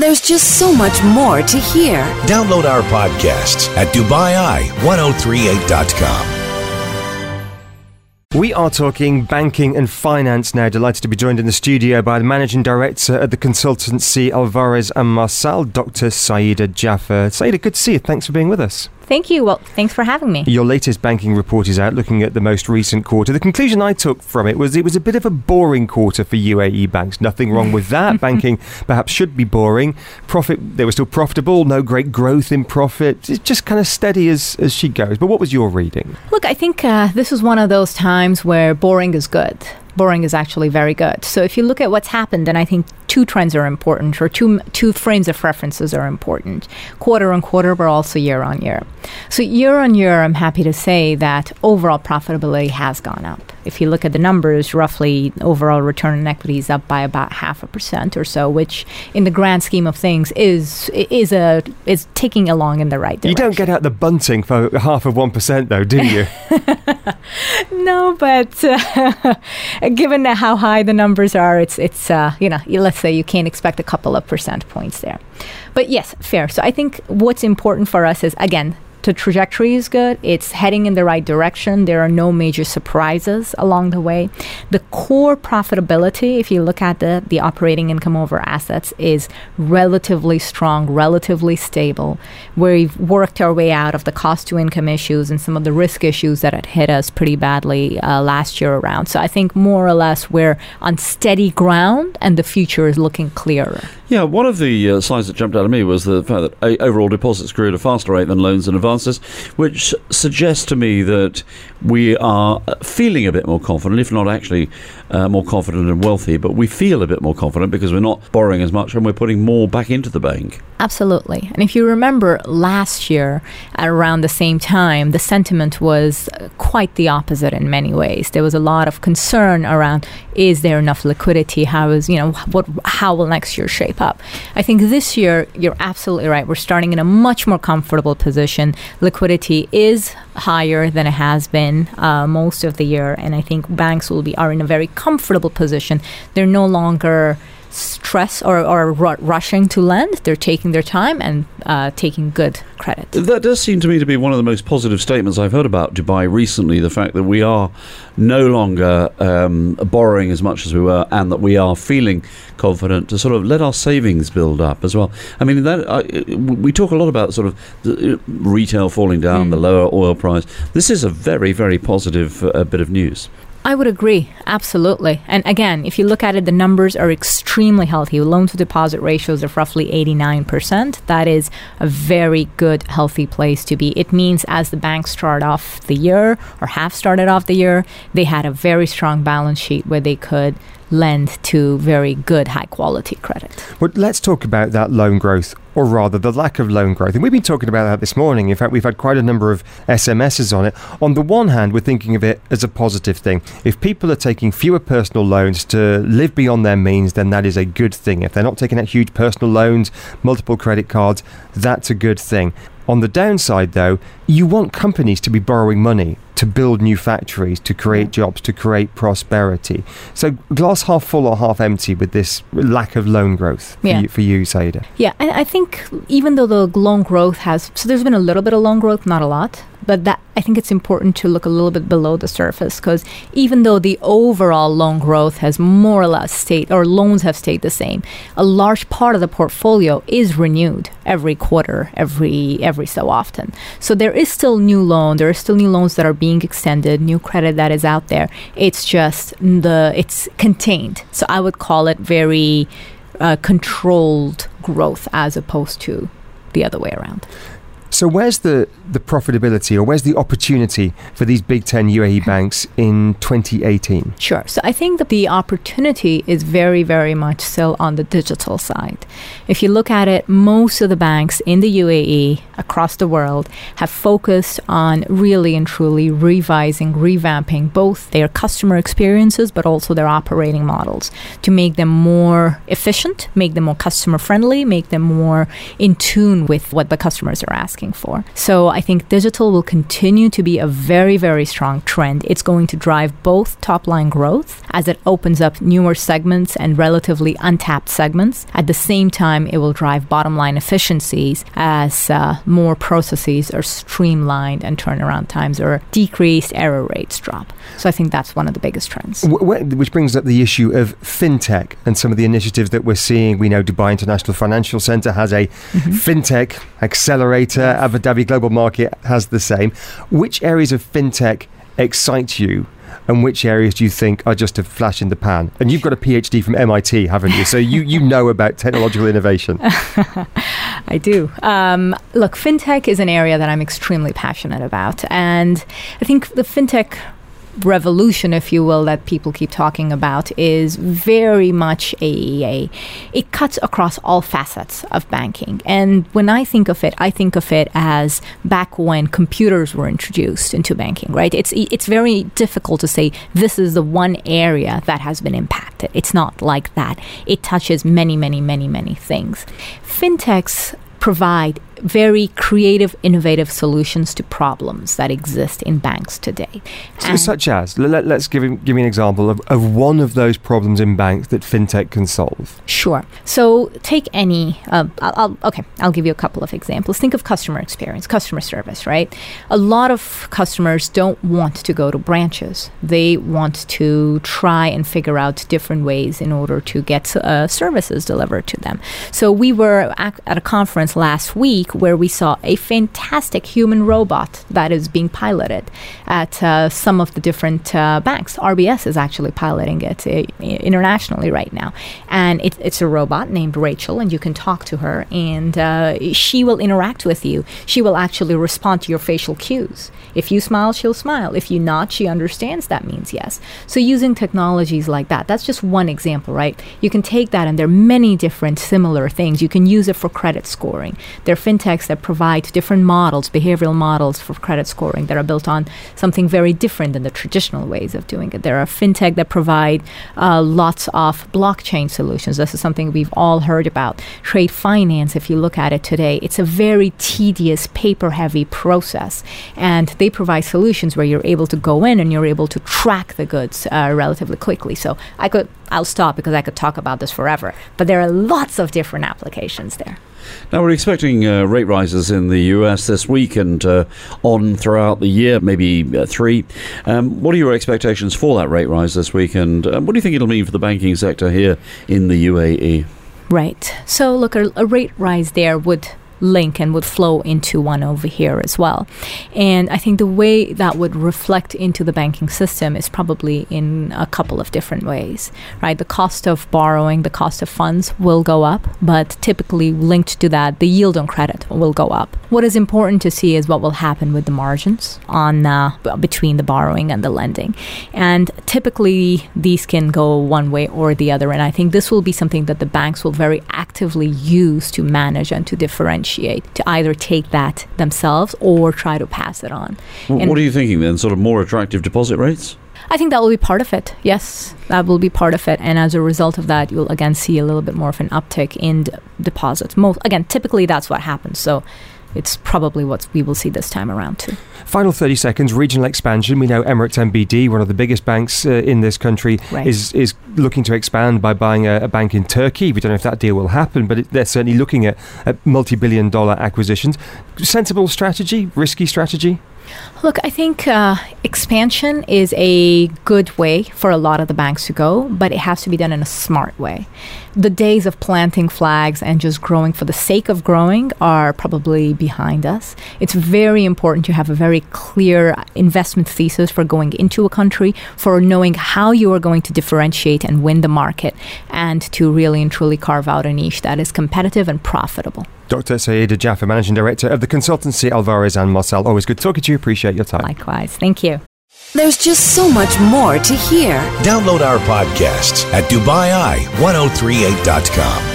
There's just so much more to hear. Download our podcasts at DubaiI1038.com. We are talking banking and finance now. Delighted to be joined in the studio by the Managing Director at the consultancy Alvarez & Marsal, Dr. Saida Jaffer. Saida, good to see you. Thanks for being with us. Thank you. Well, thanks for having me. Your latest banking report is out, looking at the most recent quarter. The conclusion I took from it was a bit of a boring quarter for UAE banks. Nothing wrong with that. Banking perhaps should be boring. They were still profitable, no great growth in profit. It's just kind of steady as she goes. But what was your reading? Look, I think this was one of those times where boring is good. Boring is actually very good. So if you look at what's happened, then I think two trends are important, or two frames of references are important. Quarter on quarter, but also year on year. So year on year, I'm happy to say that overall profitability has gone up. If you look at the numbers, roughly overall return on equity is up by about 0.5% or so, which in the grand scheme of things is taking along in the right direction. You don't get out the bunting for 1/2% though, do you? No, but given how high the numbers are, it's let's say you can't expect a couple of percent points there. But yes, fair. So I think what's important for us is, again, the trajectory is good. It's heading in the right direction. There are no major surprises along the way. The core profitability, if you look at the operating income over assets, is relatively strong, relatively stable. We've worked our way out of the cost to income issues and some of the risk issues that had hit us pretty badly last year around. So I think more or less we're on steady ground and the future is looking clearer. Yeah, one of the slides that jumped out at me was the fact that overall deposits grew at a faster rate than loans and advances, which suggests to me that we are feeling a bit more confident, if not actually more confident and wealthy, but we feel a bit more confident because we're not borrowing as much and we're putting more back into the bank. Absolutely. And if you remember last year at around the same time, the sentiment was quite the opposite in many ways. There was a lot of concern around, is there enough liquidity? How will next year shape up? I think this year, you're absolutely right. We're starting in a much more comfortable position. Liquidity is higher than it has been most of the year. And I think banks are in a very comfortable position. They're no longer stress or rushing to lend. They're taking their time and taking good credit. That does seem to me to be one of the most positive statements I've heard about Dubai recently, the fact that we are no longer borrowing as much as we were and that we are feeling confident to sort of let our savings build up as well. I mean, we talk a lot about sort of the retail falling down, the lower oil price. This is a very, very positive bit of news. I would agree, absolutely. And again, if you look at it, the numbers are extremely healthy. Loan to deposit ratios of roughly 89%. That is a very good, healthy place to be. It means as the banks start off the year or have started off the year, they had a very strong balance sheet where they could lend to very good, high-quality credit. Well, let's talk about that loan growth, or rather the lack of loan growth. And we've been talking about that this morning. In fact, we've had quite a number of SMSs on it. On the one hand, we're thinking of it as a positive thing. If people are taking fewer personal loans to live beyond their means, then that is a good thing. If they're not taking out huge personal loans, multiple credit cards, that's a good thing. On the downside, though, you want companies to be borrowing money to build new factories, to create jobs, to create prosperity. So glass half full or half empty with this lack of loan growth for you, Saida? Yeah, and I think even though the loan growth there's been a little bit of loan growth, not a lot, but that I think it's important to look a little bit below the surface, because even though the overall loan growth has more or less stayed, or loans have stayed the same, a large part of the portfolio is renewed every quarter, every so often. So there is still new loan, there are still new loans that are being extended, new credit that is out there. It's just it's contained. So I would call it very controlled growth as opposed to the other way around. So where's the profitability, or where's the opportunity for these Big 10 UAE banks in 2018? Sure. So I think that the opportunity is very, very much still on the digital side. If you look at it, most of the banks in the UAE across the world have focused on really and truly revamping both their customer experiences, but also their operating models to make them more efficient, make them more customer friendly, make them more in tune with what the customers are asking looking for. So I think digital will continue to be a very, very strong trend. It's going to drive both top-line growth as it opens up newer segments and relatively untapped segments. At the same time, it will drive bottom-line efficiencies as more processes are streamlined and turnaround times or decreased error rates drop. So I think that's one of the biggest trends. Which brings up the issue of fintech and some of the initiatives that we're seeing. We know Dubai International Financial Centre has a fintech accelerator. Abu Dhabi Global Market has the same. Which areas of fintech excite you? And which areas do you think are just a flash in the pan? And you've got a PhD from MIT, haven't you? So you know about technological innovation. I do. Look, fintech is an area that I'm extremely passionate about. And I think the fintech revolution, if you will, that people keep talking about is very much it cuts across all facets of banking. And when I think of it as back when computers were introduced into banking, right? It's very difficult to say this is the one area that has been impacted. It's not like that. It touches many, many, many, many things. Fintechs provide very creative, innovative solutions to problems that exist in banks today. Such as, let's give me an example of one of those problems in banks that fintech can solve. Sure. So take any, I'll give you a couple of examples. Think of customer experience, customer service, right? A lot of customers don't want to go to branches. They want to try and figure out different ways in order to get services delivered to them. So we were at a conference last week where we saw a fantastic human robot that is being piloted at some of the different banks. RBS is actually piloting it internationally right now. And it's a robot named Rachel, and you can talk to her, and she will interact with you. She will actually respond to your facial cues. If you smile, she'll smile. If you nod, she understands that means yes. So using technologies like that, that's just one example, right? You can take that, and there are many different similar things. You can use it for credit scoring. There are fintechs that provide different models, behavioral models for credit scoring that are built on something very different than the traditional ways of doing it. There are fintech that provide lots of blockchain solutions. This is something we've all heard about. Trade finance, if you look at it today, it's a very tedious, paper-heavy process. And they provide solutions where you're able to go in and you're able to track the goods relatively quickly. So I'll stop because I could talk about this forever. But there are lots of different applications there. Now, we're expecting rate rises in the US this week and on throughout the year, maybe 3. What are your expectations for that rate rise this week? And what do you think it'll mean for the banking sector here in the UAE? Right. So, look, a rate rise there would link and would flow into one over here as well. And I think the way that would reflect into the banking system is probably in a couple of different ways, right? The cost of borrowing, the cost of funds will go up, but typically linked to that, the yield on credit will go up. What is important to see is what will happen with the margins on between the borrowing and the lending. And typically these can go one way or the other. And I think this will be something that the banks will very actively use to manage and to differentiate, to either take that themselves or try to pass it on. What are you thinking then? Sort of more attractive deposit rates? I think that will be part of it. Yes, that will be part of it. And as a result of that, you'll again see a little bit more of an uptick in deposits. Again, typically that's what happens. So it's probably what we will see this time around too. Final 30 seconds, regional expansion. We know Emirates NBD, one of the biggest banks in this country, right, is looking to expand by buying a bank in Turkey. We don't know if that deal will happen, but they're certainly looking at multi-billion-dollar acquisitions. Sensible strategy? Risky strategy? Look, I think expansion is a good way for a lot of the banks to go, but it has to be done in a smart way. The days of planting flags and just growing for the sake of growing are probably behind us. It's very important to have a very clear investment thesis for going into a country, for knowing how you are going to differentiate and win the market, and to really and truly carve out a niche that is competitive and profitable. Dr. Sayeeda Jaffer, Managing Director of the consultancy Alvarez & Marsal. Always good talking to you. Appreciate your time. Likewise. Thank you. There's just so much more to hear. Download our podcasts at DubaiEye1038.com.